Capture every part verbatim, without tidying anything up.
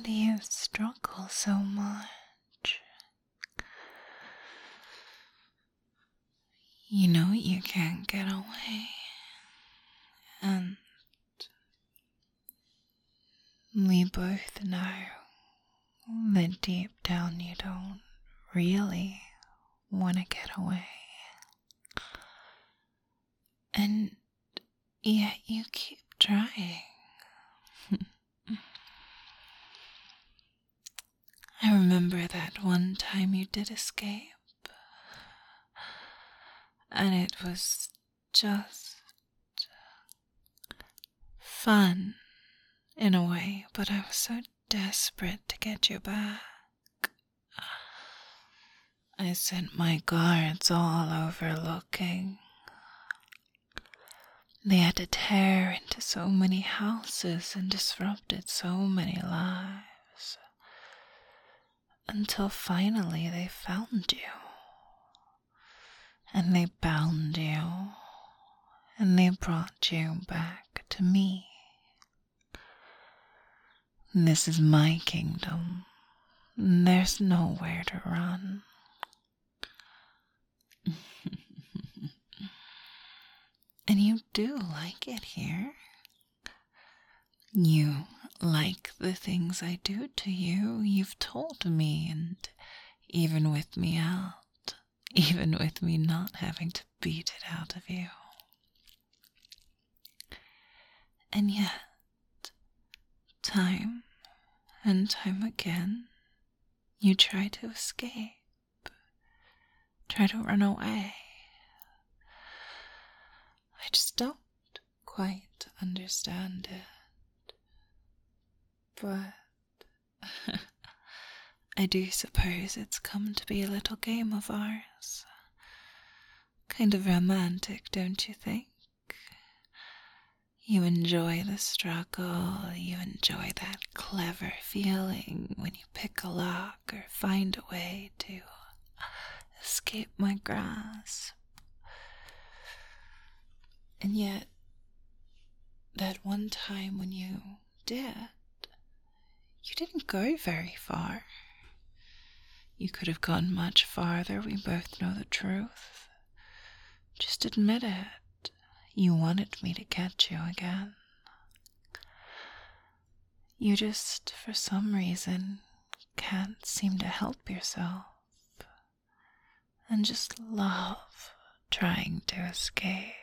do you struggle so much? You know you can't get away, and we both know that deep down you don't really want to get away. And yet you keep trying. I remember that one time you did escape, and it was just fun in a way, but I was so desperate to get you back. I sent my guards all over looking. They had to tear into so many houses and disrupted so many lives, until finally they found you. And they bound you, and they brought you back to me. This is my kingdom. There's nowhere to run. And you do like it here. You like the things I do to you. You've told me, and even with me out, even with me not having to beat it out of you. And yet, time and time again, you try to escape, try to run away. I just don't quite understand it. But I do suppose it's come to be a little game of ours. Kind of romantic, don't you think? You enjoy the struggle, you enjoy that clever feeling when you pick a lock or find a way to escape my grasp. And yet, that one time when you did, you didn't go very far. You could have gone much farther, we both know the truth. Just admit it. You wanted me to catch you again. You just, for some reason, can't seem to help yourself. And just love trying to escape.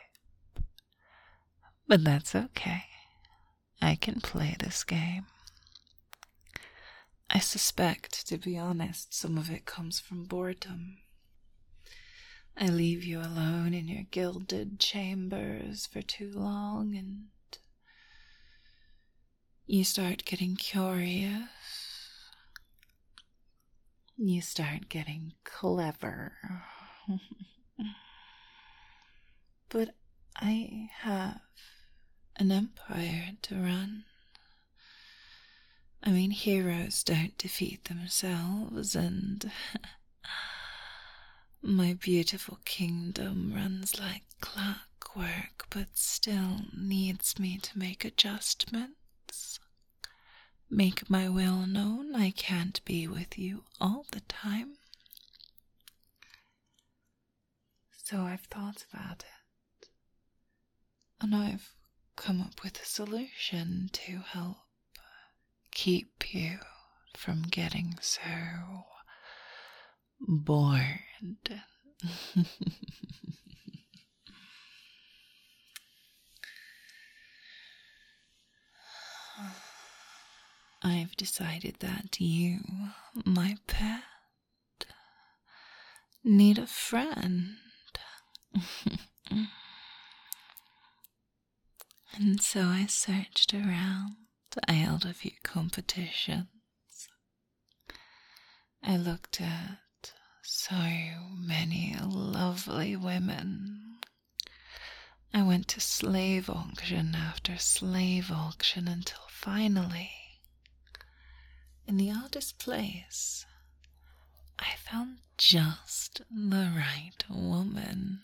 But that's okay. I can play this game. I suspect, to be honest, some of it comes from boredom. I leave you alone in your gilded chambers for too long, and you start getting curious. You start getting clever. But I have an empire to run. I mean, heroes don't defeat themselves, and my beautiful kingdom runs like clockwork, but still needs me to make adjustments. Make my will known. I can't be with you all the time. So I've thought about it. And I've come up with a solution to help keep you from getting so bored. I've decided that you, my pet, need a friend. And so I searched around. I held a few competitions. I looked at so many lovely women. I went to slave auction after slave auction until finally, in the oddest place, I found just the right woman.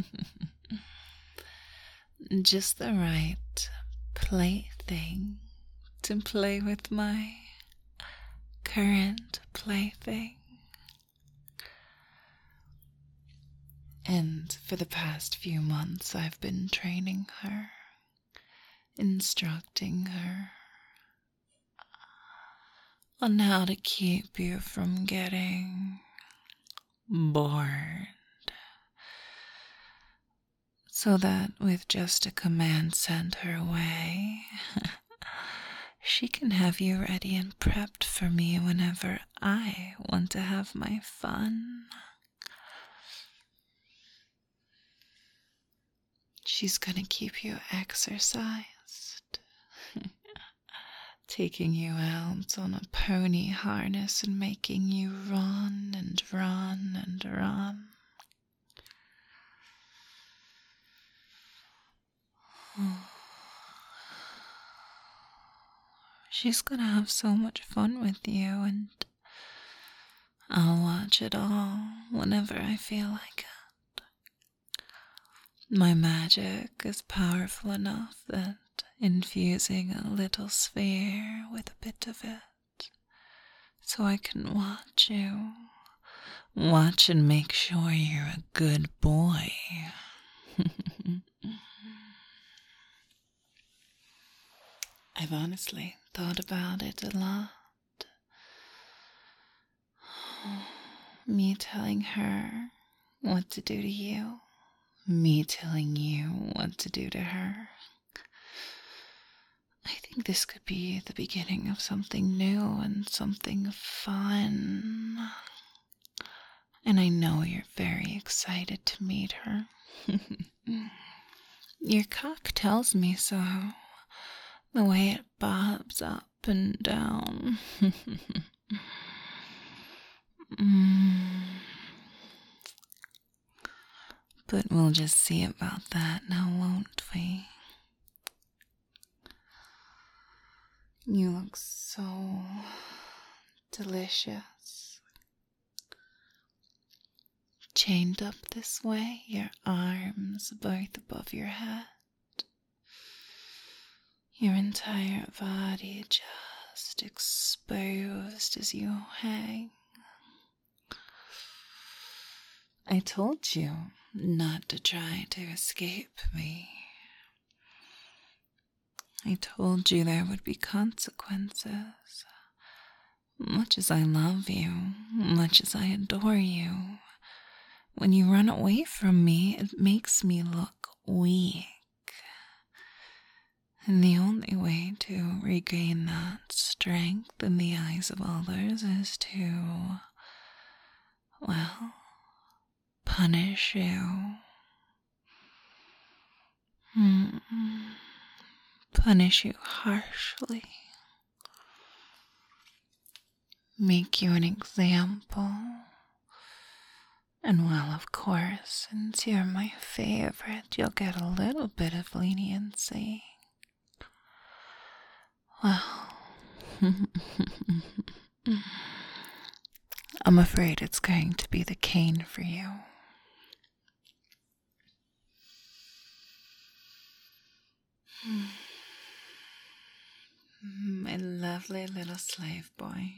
Just the right plaything to play with my current plaything. And for the past few months, I've been training her, instructing her on how to keep you from getting bored, so that with just a command sent her way, she can have you ready and prepped for me whenever I want to have my fun. She's gonna keep you exercised, taking you out on a pony harness and making you run and run and run. She's gonna have so much fun with you, and I'll watch it all whenever I feel like it. My magic is powerful enough that infusing a little sphere with a bit of it, so I can watch you, watch and make sure you're a good boy. I've honestly thought about it a lot. Me telling her what to do to you, me telling you what to do to her. I think this could be the beginning of something new and something fun. And I know you're very excited to meet her. Your cock tells me so. The way it bobs up and down. mm. But we'll just see about that now, won't we? You look so delicious. Chained up this way, your arms both above your head. Your entire body just exposed as you hang. I told you not to try to escape me. I told you there would be consequences. Much as I love you, much as I adore you, when you run away from me, it makes me look weak. And the only way to regain that strength in the eyes of others is to, well, punish you. Mm-mm. Punish you harshly. Make you an example. And well, of course, since you're my favorite, you'll get a little bit of leniency. Well, I'm afraid it's going to be the cane for you. My lovely little slave boy.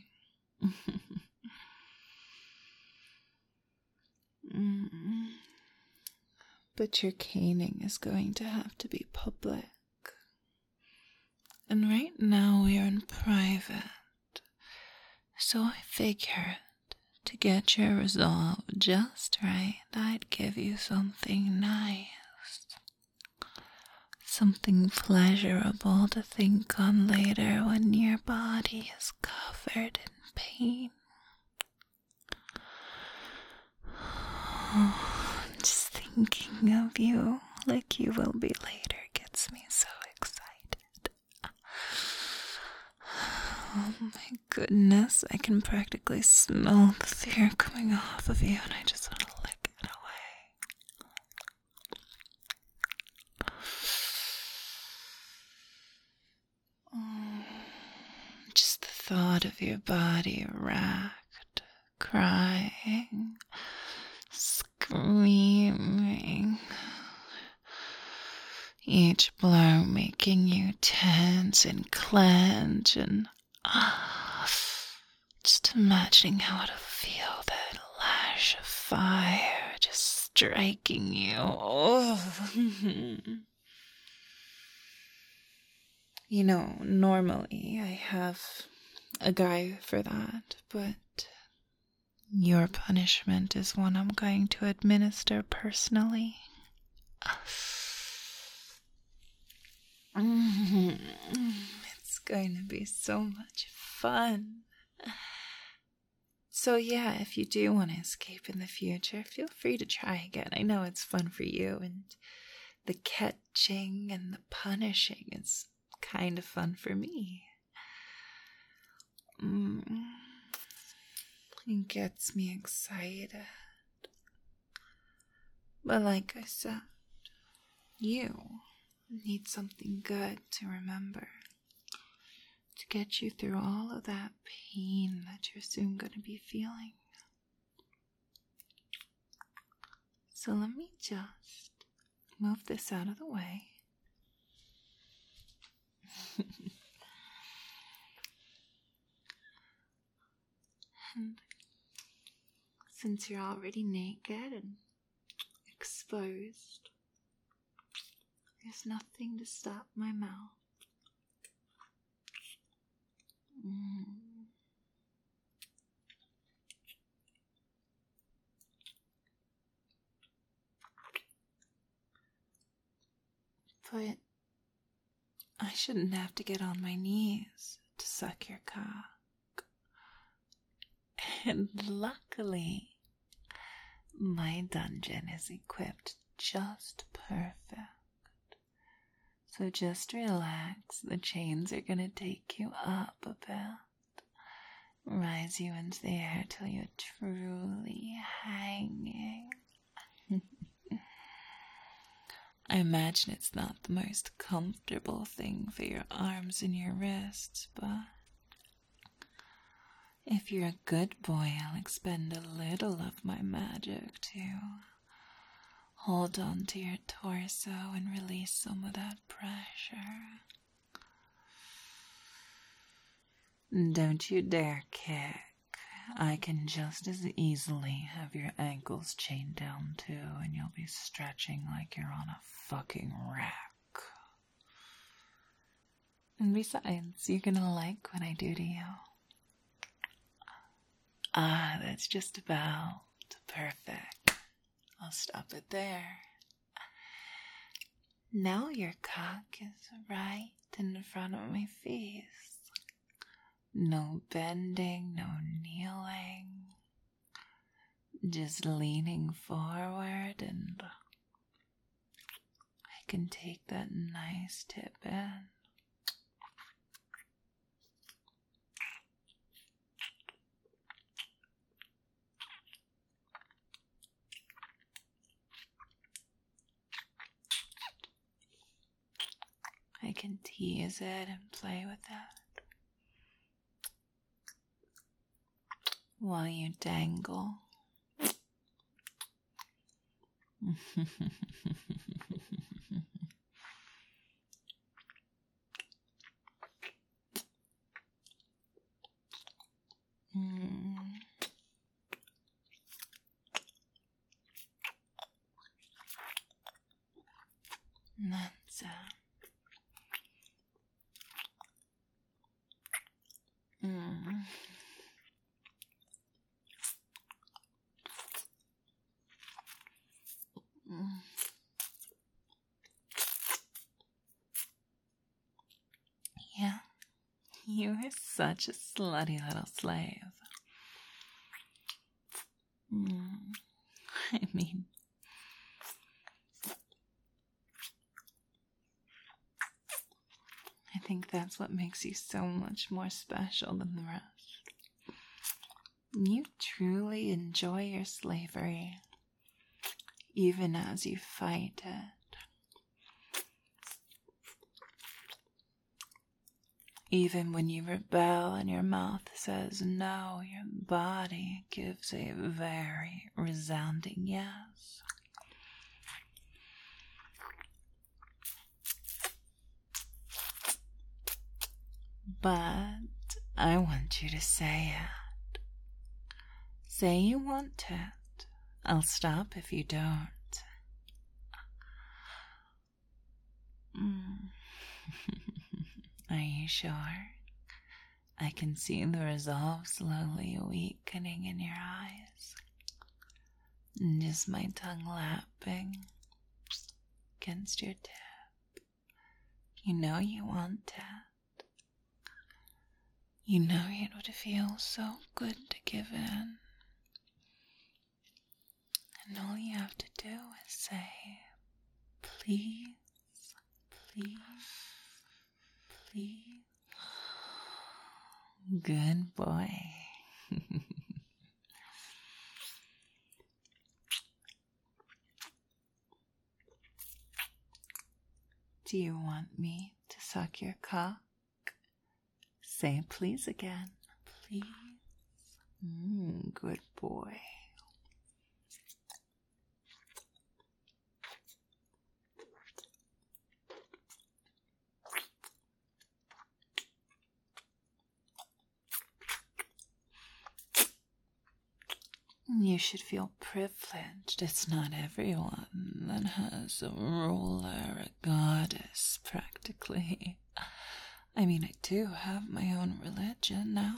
But your caning is going to have to be public. And right now we are in private. So I figured to get your resolve just right, I'd give you something nice. Something pleasurable to think on later when your body is covered in pain. Just thinking of you like you will be later gets me so excited. Oh my goodness, I can practically smell the fear coming off of you, and I just want to lick it away. Oh, just the thought of your body racked, crying, screaming, each blow making you tense and clench and uh, Just imagining how it'll feel, that lash of fire just striking you. Oh. You know, normally I have a guy for that, but your punishment is one I'm going to administer personally. It's going to be so much fun. So yeah, if you do want to escape in the future, feel free to try again. I know it's fun for you, and the catching and the punishing is kind of fun for me. Mm. It gets me excited. But like I said, you need something good to remember, to get you through all of that pain that you're soon going to be feeling. So let me just move this out of the way. And since you're already naked and exposed, there's nothing to stop my mouth. Mm. But I shouldn't have to get on my knees to suck your cock. And luckily, my dungeon is equipped just perfect. So just relax, the chains are gonna take you up a bit, rise you into the air till you're truly hanging. I imagine it's not the most comfortable thing for your arms and your wrists, but if you're a good boy, I'll expend a little of my magic to hold on to your torso and release some of that pressure. Don't you dare kick. I can just as easily have your ankles chained down too, and you'll be stretching like you're on a fucking rack. And besides, you're gonna like what I do to you. Ah, that's just about perfect. I'll stop it there. Now your cock is right in front of my face. No bending, no kneeling. Just leaning forward, and I can take that nice tip in. I can tease it and play with it while you dangle. mm. That's it. Mm. Mm. Yeah, you are such a slutty little slave. Mm. I mean, I think that's what makes you so much more special than the rest. You truly enjoy your slavery, even as you fight it. Even when you rebel and your mouth says no, your body gives a very resounding yes. But I want you to say it. Say you want it. I'll stop if you don't. Mm. Are you sure? I can see the resolve slowly weakening in your eyes. And just my tongue lapping against your tip. You know you want it. You know it would feel so good to give in. And all you have to do is say, please, please, please. Good boy. Do you want me to suck your cock? Say please again, please. Mm, good boy. You should feel privileged. It's not everyone that has a ruler, a goddess, practically. I mean, I do have my own religion now.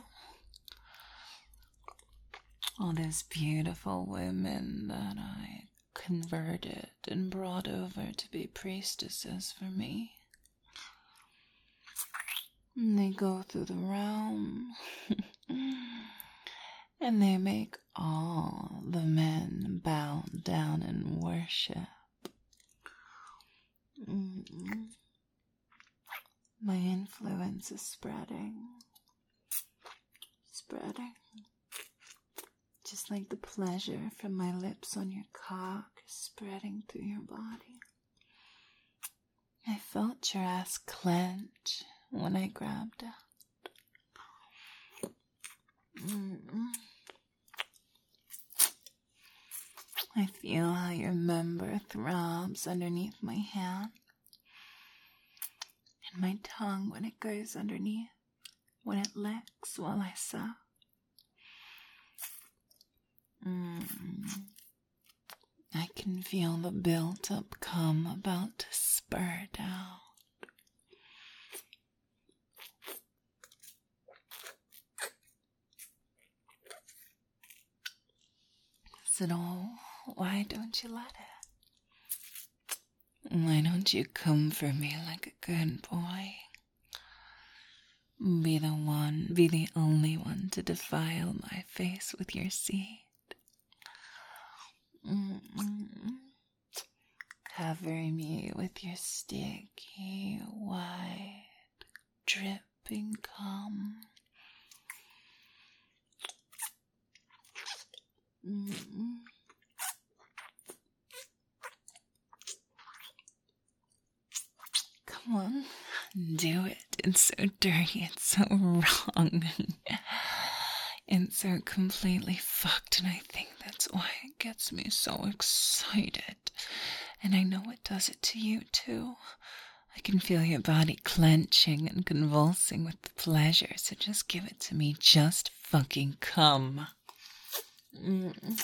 All those beautiful women that I converted and brought over to be priestesses for me. And they go through the realm. And they make all the men bow down and worship. Mm-mm. My influence is spreading. Spreading. Just like the pleasure from my lips on your cock is spreading through your body. I felt your ass clench when I grabbed it. Mm-mm. I feel how your member throbs underneath my hand. And my tongue when it goes underneath, when it licks while I suck. Mm. I can feel the built-up cum about to spurt out. So, why don't you let it? Why don't you come for me like a good boy? Be the one, be the only one to defile my face with your seed. Mm-mm. Cover me with your sticky, white, dripping cum. Mm-mm. Come on, do it. It's so dirty, it's so wrong. It's so completely fucked, and I think that's why it gets me so excited. And I know it does it to you, too. I can feel your body clenching and convulsing with the pleasure, so just give it to me. Just fucking come. Mm.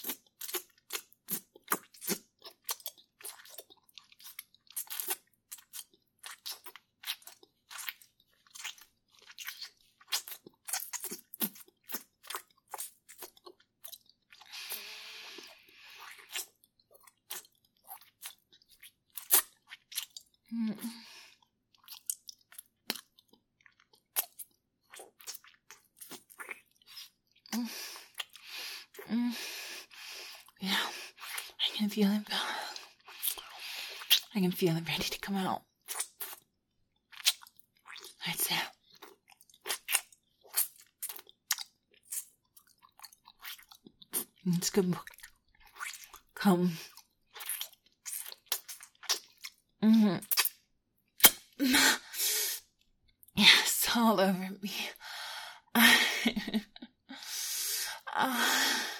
Mm. Mm. Mm. Yeah, I can feel it. I can feel it ready to come out. That's it. It's good. Come. Mm-hmm. Yes, all over me. uh.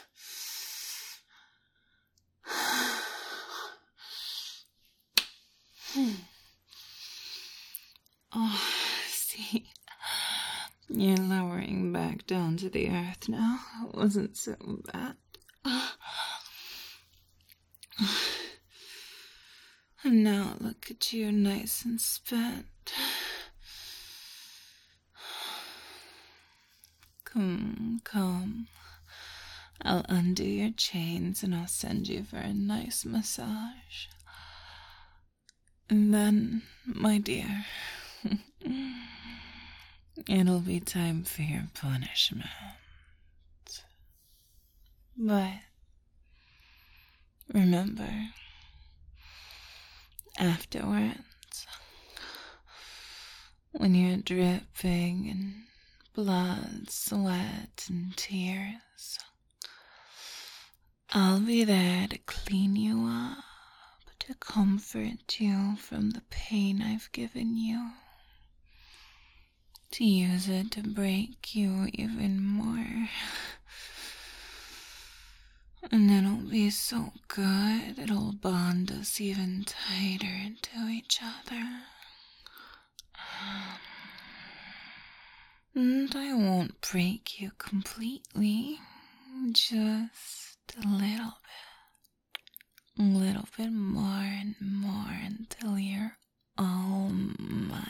Oh, see, You're lowering back down to the earth now. It wasn't so bad. And now look at you, nice and spent. Come, come. I'll undo your chains and I'll send you for a nice massage. And then, my dear, it'll be time for your punishment. But remember, afterwards, when you're dripping in blood, sweat, and tears, I'll be there to clean you up, to comfort you from the pain I've given you, to use it to break you even more. And it'll be so good, it'll bond us even tighter to each other. And I won't break you completely, just a little bit. A little bit more and more until you're all mine.